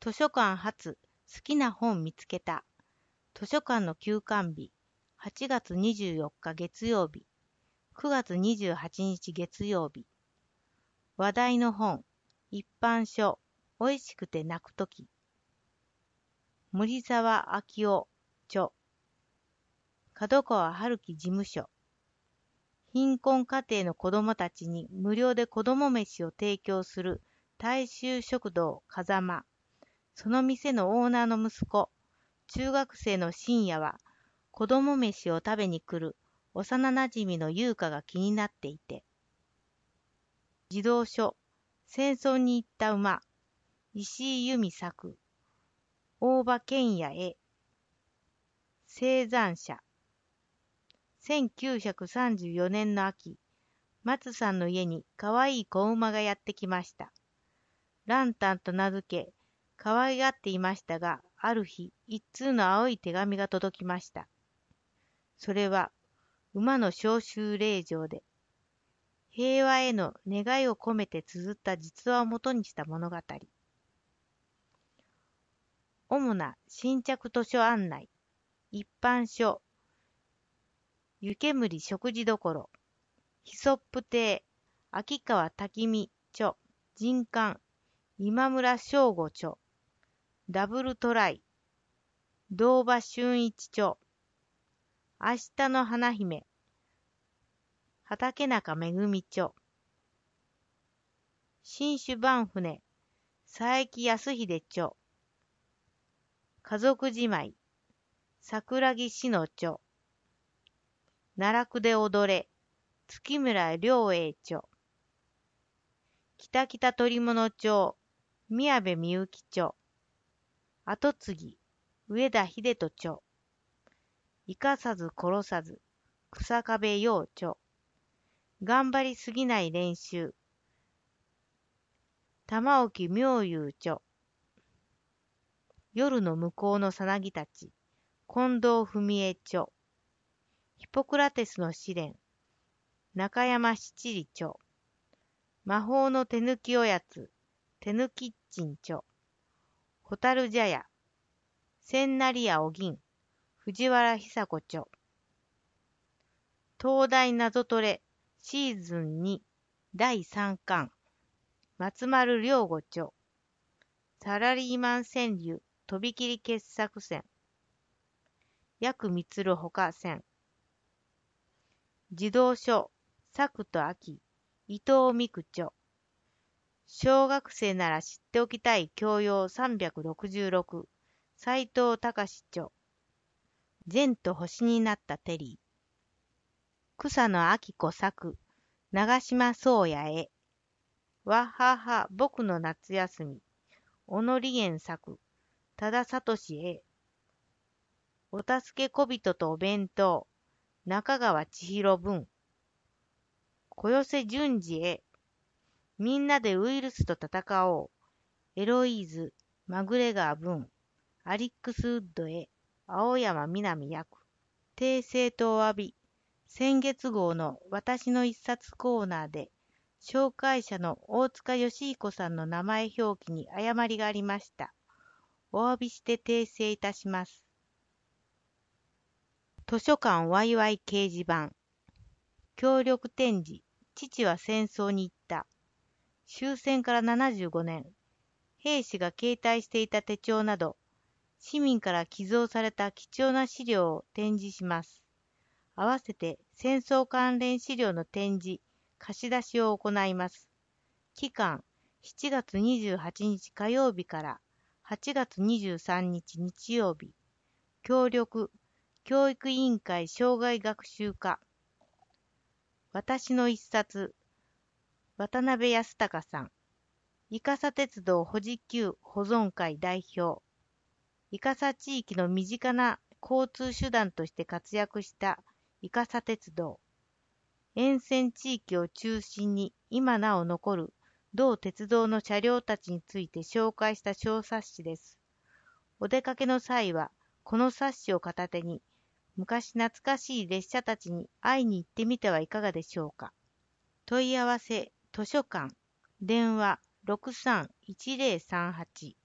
図書館発好きな本見つけた。図書館の休館日、8月24日月曜日、9月28日月曜日。話題の本、一般書、おいしくて泣くとき。森沢明夫著。角川春樹事務所。貧困家庭の子どもたちに無料で子ども飯を提供する大衆食堂風間。その店のオーナーの息子、中学生の深夜は、子ども飯を食べに来る幼なじみの優香が気になっていて。児童書、戦争に行った馬、石井由美作、大場健也絵、生産者。1934年の秋、松さんの家にかわいい子馬がやってきました。ランタンと名付け、可愛がっていましたが、ある日、一通の青い手紙が届きました。それは、馬の召集令状で、平和への願いを込めて綴った実話をもとにした物語。主な新着図書案内、一般書、湯煙食事処、ヒソップ亭、秋川滝見著、人刊、今村翔吾著、ダブルトライ、堂場俊一著、明日の花姫、畠中めぐみ著、新種番船、佐伯康秀著、家族じまい、桜木志乃著、奈落で踊れ、月村良栄著、北北鳥物町、宮部みゆき著、跡継ぎ、上田秀人著、生かさず殺さず、草壁陽著、頑張りすぎない練習、玉置妙友著、夜の向こうのさなぎたち、近藤文江著、ヒポクラテスの試練、中山七里著、魔法の手抜きおやつ、手抜きッチン著、ホタル茶屋、千成屋お銀、藤原久子著、東大謎トレシーズン2第3巻、松丸亮吾著、サラリーマン川柳とびきり傑作選、薬満ほか選、児童書、作と秋、伊藤美久著、小学生なら知っておきたい教養366、斉藤隆著、善と星になったテリー、草野明子作、長島宗也絵、わはは僕の夏休み、小野理恵作、多田聡絵、お助け小人とお弁当、中川千尋文、小寄せ淳二絵、みんなでウイルスと戦おう、エロイーズ、マグレガー文、アリックスウッド絵、青山みなみ役、訂正とお詫び、先月号の私の一冊コーナーで、紹介者の大塚義彦さんの名前表記に誤りがありました。お詫びして訂正いたします。図書館ワイワイ掲示板。協力展示。父は戦争に行った。終戦から75年。兵士が携帯していた手帳など、市民から寄贈された貴重な資料を展示します。合わせて戦争関連資料の展示、貸し出しを行います。期間、7月28日火曜日から8月23日日曜日。協力、教育委員会生涯学習課。私の一冊、渡辺康隆さん。伊笠鉄道保持級保存会代表。伊笠地域の身近な交通手段として活躍した伊笠鉄道。沿線地域を中心に今なお残る同鉄道の車両たちについて紹介した小冊子です。お出かけの際は、この冊子を片手に、昔懐かしい列車たちに会いに行ってみてはいかがでしょうか。問い合わせ、図書館、電話631038